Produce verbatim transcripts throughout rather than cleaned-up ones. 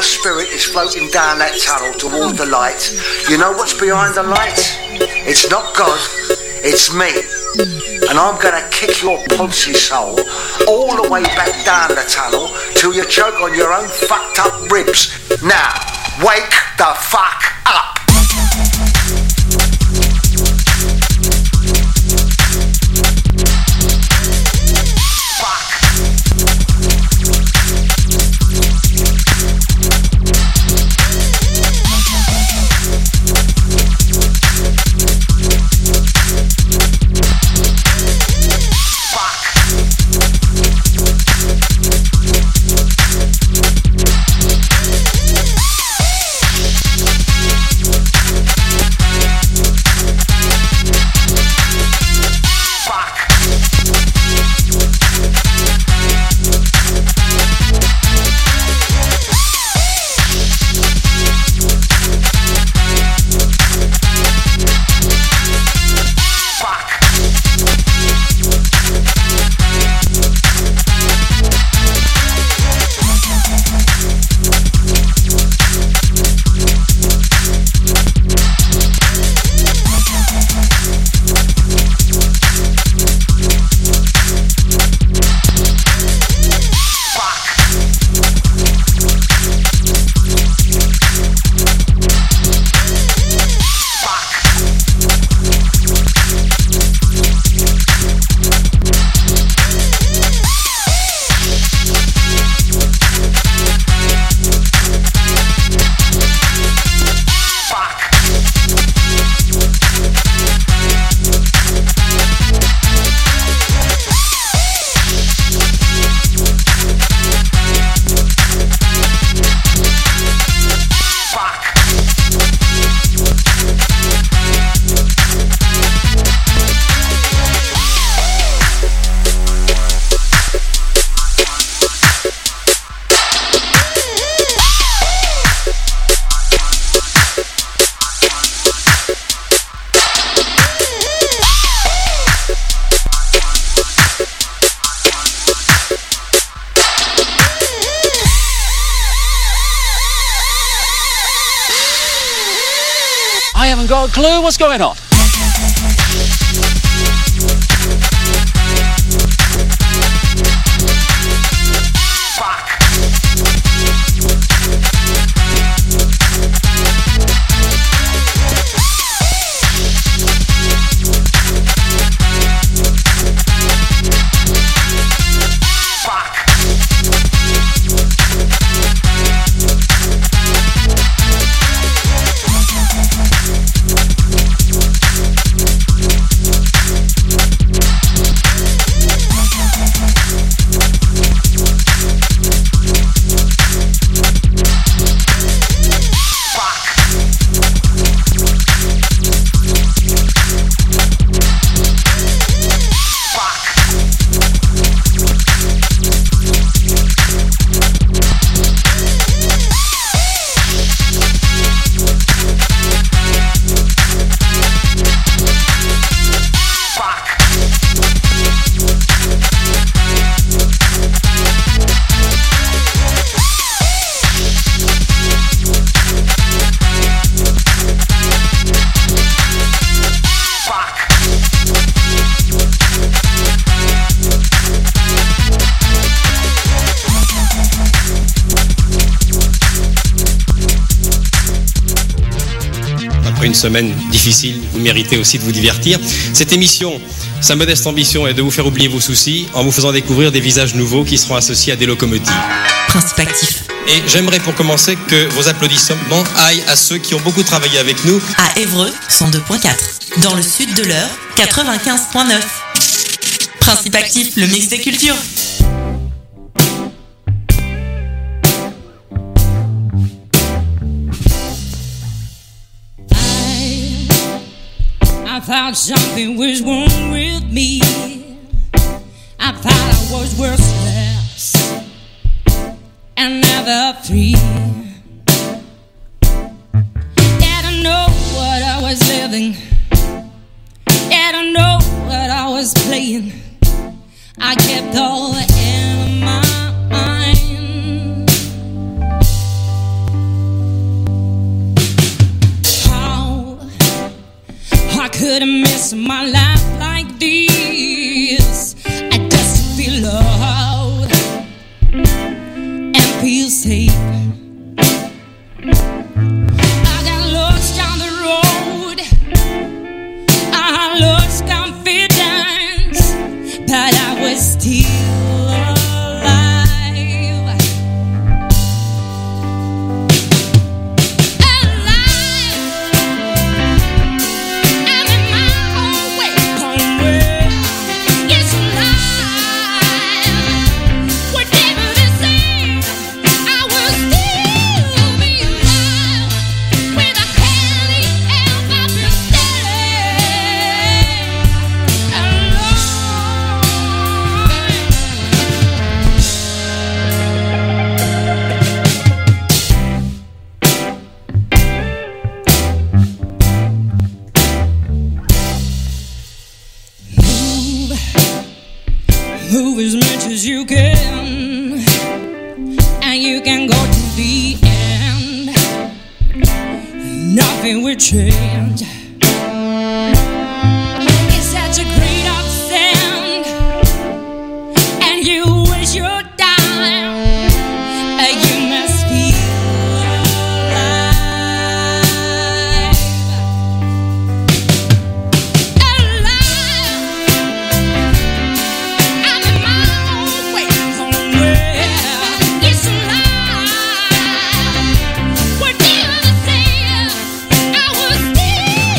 spirit is floating down that tunnel toward the light. You know what's behind the light? It's not God, it's me. And I'm gonna kick your pulsy soul all the way back down the tunnel till you choke on your own fucked up ribs. Now, wake the fuck up. Got a clue what's going on? Une semaine difficile, vous méritez aussi de vous divertir. Cette émission, sa modeste ambition est de vous faire oublier vos soucis en vous faisant découvrir des visages nouveaux qui seront associés à des locomotives. Principe actif. Et j'aimerais pour commencer que vos applaudissements aillent à ceux qui ont beaucoup travaillé avec nous. À Évreux, cent deux virgule quatre. Dans le sud de l'Eure, quatre-vingt-quinze virgule neuf. Principe actif, le mix des cultures. I thought something was wrong with me. I thought I was worthless and never free. I don't know what I was living. I don't know what I was playing. I kept all in my mind. couldn't miss my life like this. I just feel loved and feel safe. I got lost down the road, I lost confidence, but I was still alive. Move as much as you can, and you can go to the end. Nothing will change. It's such a great upstand, and you waste your time. You must feel alive.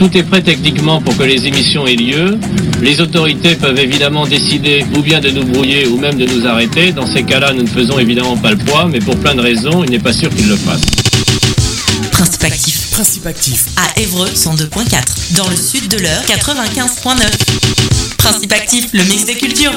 tout est prêt techniquement pour que les émissions aient lieu. Les autorités peuvent évidemment décider ou bien de nous brouiller ou même de nous arrêter. Dans ces cas-là, nous ne faisons évidemment pas le poids, mais pour plein de raisons, il n'est pas sûr qu'ils le fassent. Principe actif. Principe actif. À Évreux, cent deux virgule quatre. Dans le sud de l'Eure, quatre-vingt-quinze virgule neuf. Principe actif, le mix des cultures.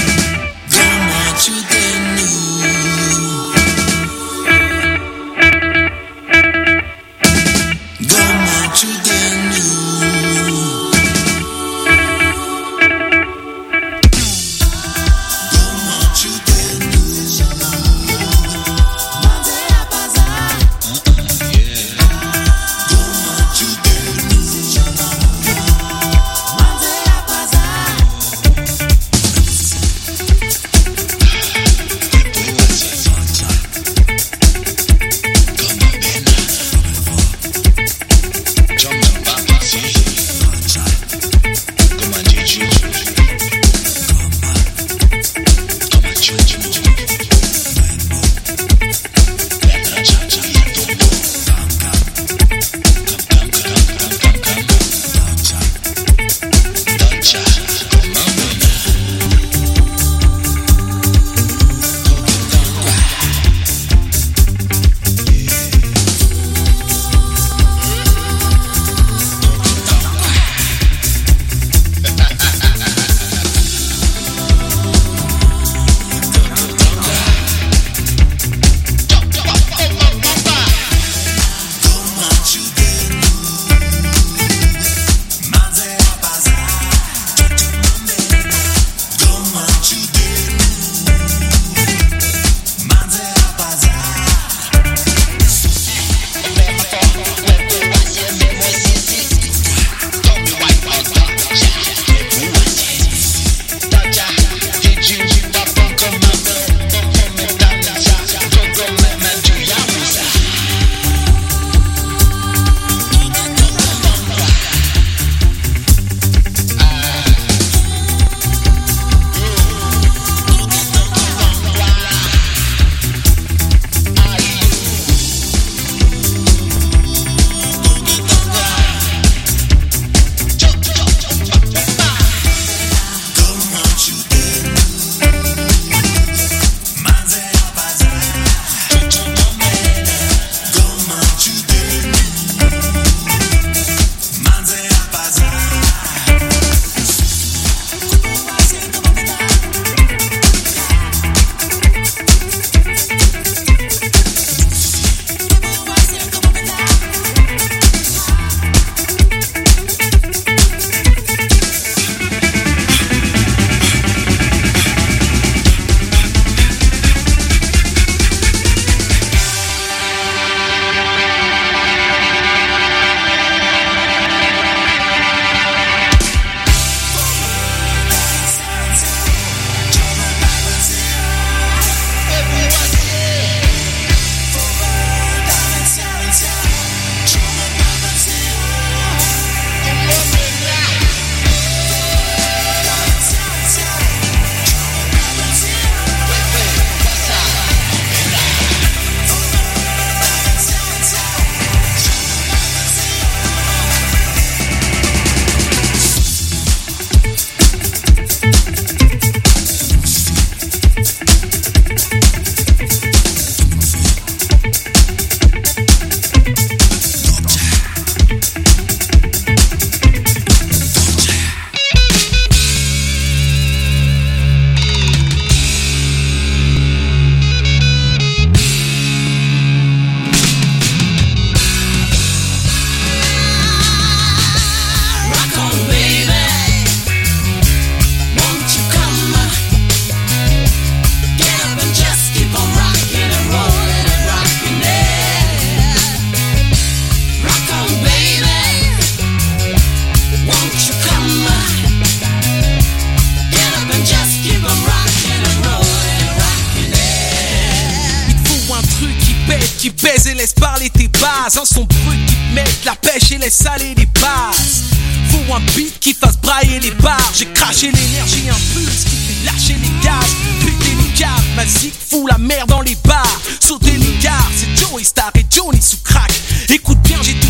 qui baise et laisse parler tes bases. Un son brut qui te mette la pêche et laisse saler les bases. Faut un beat qui fasse brailler les barres. J'ai craché l'énergie impulse qui fait lâcher les gaz. Péter les câbles, ma zik fout la mer dans les bars. Sauter les gares, c'est Joey Star et Johnny sous crack. Écoute bien, j'ai tout de la coke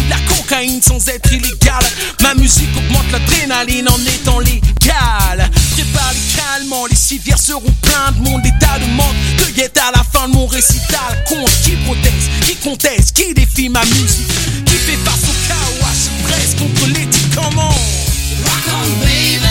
cocaïne sans être illégal. Ma musique augmente l'adrénaline en étant légal. Prépare-les calmement, les civières seront pleins de monde. État de manque de guette à la fin de mon récital. Compte qui proteste, qui conteste, qui défie ma musique, qui fait face au chaos, à ce presse contre l'éthique. Comment rock on baby,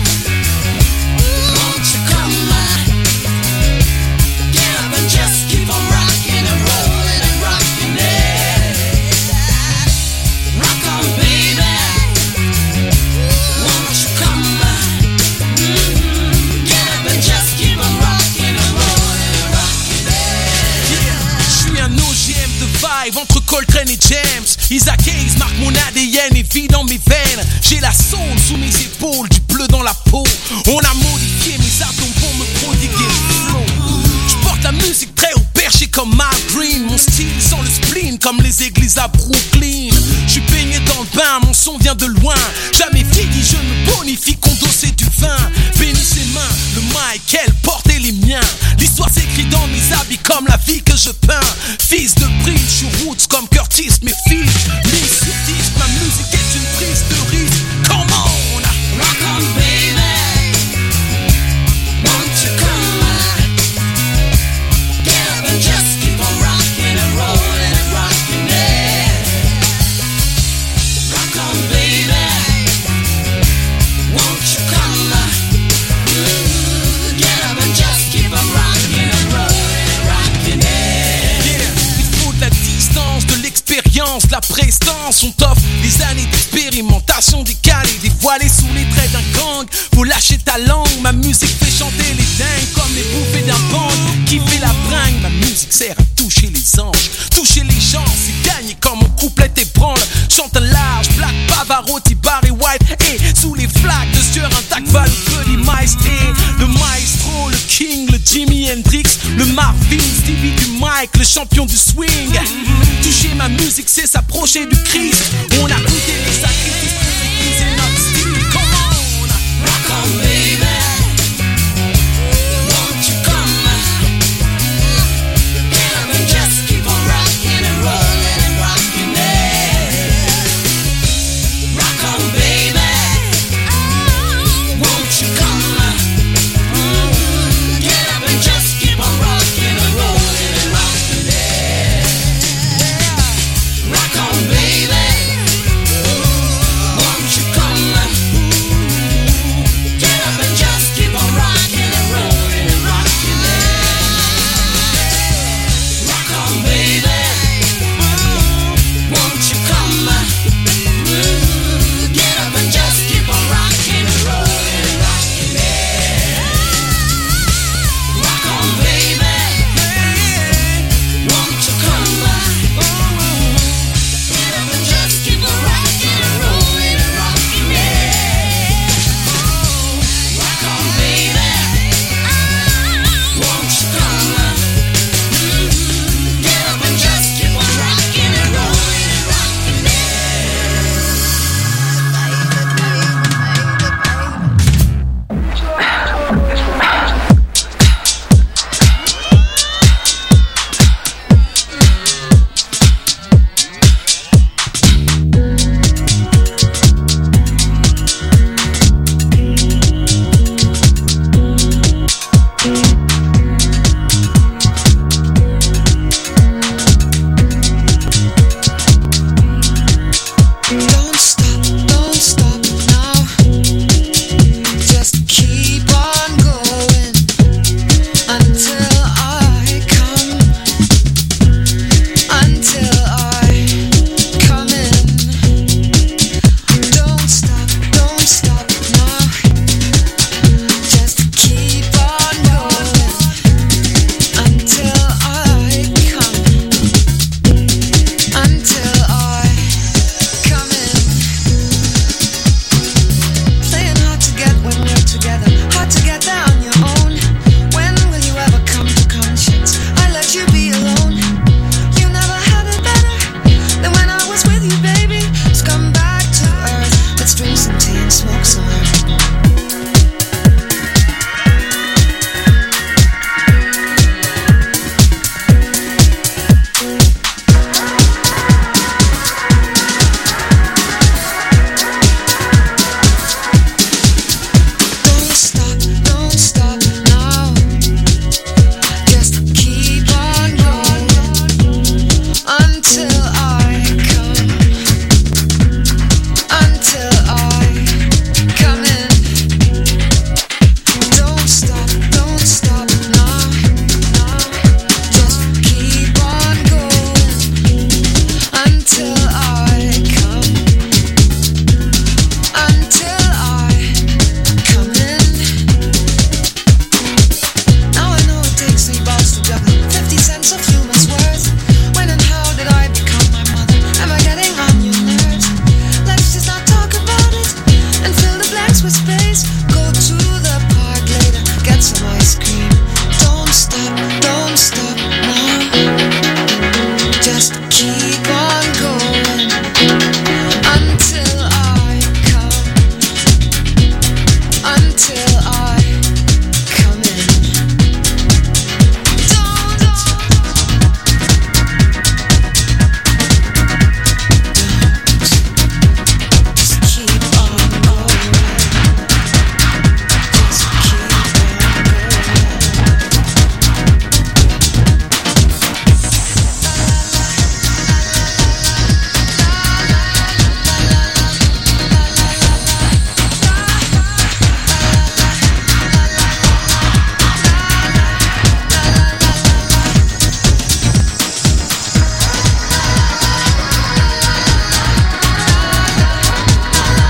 won't you come on, get up and just keep on rocking and rolling and rocking it. Rock on baby, won't you come on, mm-hmm. Get up and just keep on rocking and rolling and rocking it. Yeah, je suis un O G M de vibe entre Coltrane et James. Isaac Hayes marque mon A D N et vit dans mes veines. J'ai la soul sous mes épaules, du bleu dans la peau. On a modifié mes atomes pour me prodiguer le flow. J'porte la musique très haut perché comme Mark Green. Mon style sans le spleen comme les églises à Brooklyn. J'suis baigné dans le bain, mon son vient de loin. Jamais vieilli, je me bonifie, condosé du vin. Bénis ses mains, le mic, elle portait les miens. L'histoire s'écrit dans mes habits comme la vie que je peins. Fils de Prince, j'suis roots comme Curtis, mes filles. Mise sur disque, ma musique est une prise de risque. Come on, rock on baby, won't you come on, get up and just keep on rocking and rolling and rocking it. Rock on baby, won't you come on, mm, get up and just keep on rocking and rolling and rocking it. Yeah, il faut de la distance, de l'expérience, de la prestance. On t'offre des années d'expérimentation décalée, dévoilée sous les traits d'un gang. Faut lâcher ta langue, ma musique fait chanter les dingues comme les bouffées d'un band qui fait la bringue. Ma musique sert à toucher les anges, toucher les gens, c'est gagné quand mon couplet ébranle. Chante un large, Black, Pavarotti, Barry White, et sous les flaques de sueur intact va le Buddy Mice, et le maestro, le king, le Jimi Hendrix, le Marvin, Stevie du mic, le champion du swing. Toucher ma musique, c'est s'approcher du Christ. On a goûté les sacrifices pour épuiser notre